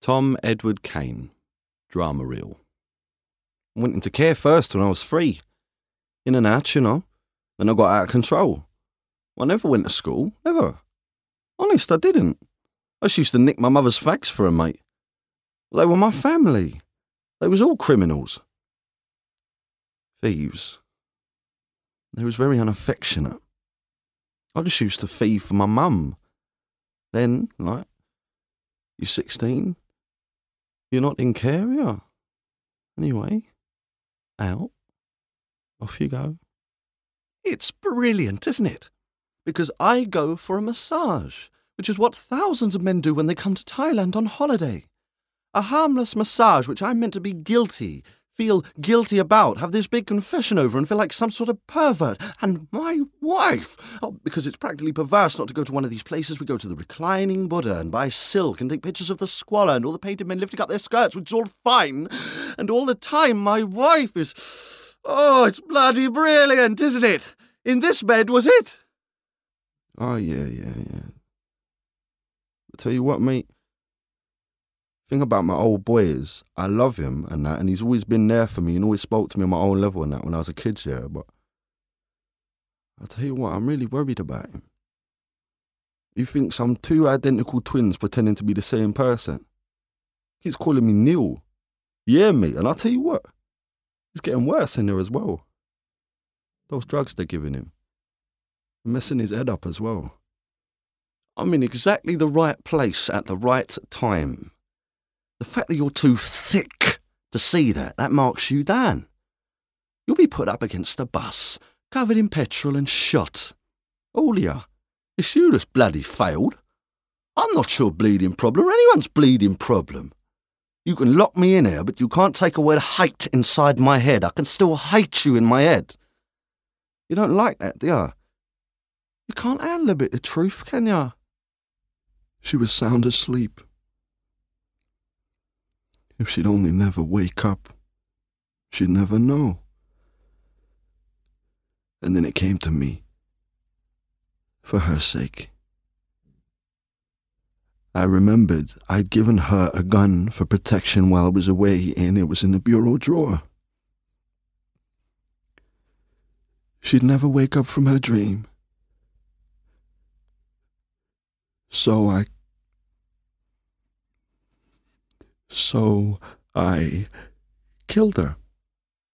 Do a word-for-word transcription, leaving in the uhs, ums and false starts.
Tom Edward Kane, drama reel. I went into care first when I was three. In and out, you know. Then I got out of control. I never went to school, never. Honest, I didn't. I just used to nick my mother's fags for 'em, mate. They were my family. They was all criminals. Thieves. They was very unaffectionate. I just used to thieve for my mum. Then, like, you're sixteen, you're not in care, yeah. Anyway, out, off you go. It's brilliant, isn't it? Because I go for a massage, which is what thousands of men do when they come to Thailand on holiday. A harmless massage which I'm meant to be guilty, feel guilty about, have this big confession over and feel like some sort of pervert. And my wife! Oh, because it's practically perverse not to go to one of these places. We go to the reclining Buddha and buy silk and take pictures of the squalor and all the painted men lifting up their skirts, which is all fine. And all the time my wife is... Oh, it's bloody brilliant, isn't it? In this bed, was it? Oh, yeah, yeah, yeah. But tell you what, mate. Thing about my old boy is, I love him and that, and he's always been there for me and always spoke to me on my own level and that when I was a kid, yeah, but I'll tell you what, I'm really worried about him. He thinks I'm two identical twins pretending to be the same person. He's calling me Neil. Yeah, mate, and I'll tell you what, it's getting worse in there as well. Those drugs they're giving him, they're messing his head up as well. I'm in exactly the right place at the right time. The fact that you're too thick to see that, that marks you down. You'll be put up against the bus, covered in petrol and shot. Olia, it's you that's bloody failed. I'm not your bleeding problem or anyone's bleeding problem. You can lock me in here, but you can't take away the hate inside my head. I can still hate you in my head. You don't like that, do you? You can't handle a bit of truth, can you? She was sound asleep. If she'd only never wake up, she'd never know. And then it came to me, for her sake. I remembered I'd given her a gun for protection while I was away, and it was in the bureau drawer. She'd never wake up from her dream. So I So I killed her.